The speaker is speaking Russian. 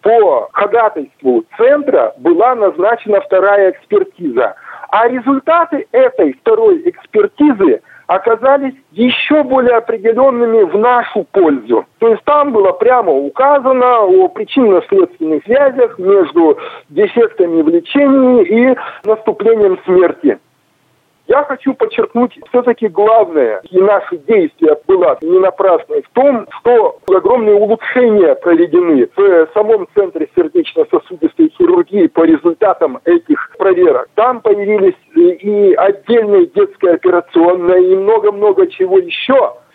по ходатайству центра была назначена вторая экспертиза. А результаты этой второй экспертизы оказались еще более определенными в нашу пользу. То есть там было прямо указано о причинно-следственных связях между дефектами в лечении и наступлением смерти. Я хочу подчеркнуть, все-таки главное, и наши действия было не напрасны в том, что огромные улучшения проведены в самом Центре сердечно-сосудистой хирургии по результатам этих проверок. Там появились и отдельная детская операционная, и много-много чего еще.